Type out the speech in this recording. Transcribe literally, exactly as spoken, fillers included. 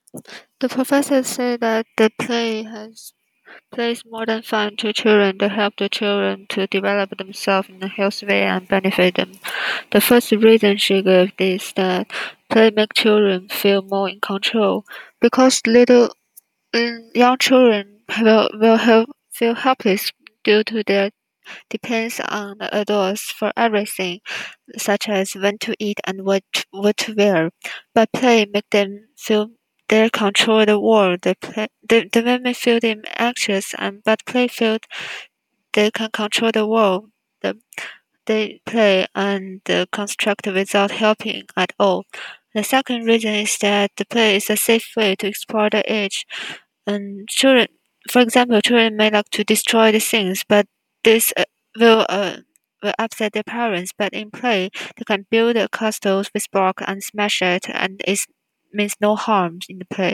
The professor said that the play has play is more than fun to children. They help the children to develop themselves in a healthy way and benefit them. The first reason she gave is that play makes children feel more in control because little mm, young children will, will have, feel helpless due to their depends on the adults for everything, such as when to eat and what what to wear. But play make them feel they control the world. They play the, the women feel them anxious and but play feel they can control the world. The, they play and uh, construct without helping at all. The second reason is that the play is a safe way to explore the age. And children, for example, children may like to destroy the things, but this uh, will uh, will upset their parents. But in play, they can build a castle with block and smash it, and it means no harm in the play.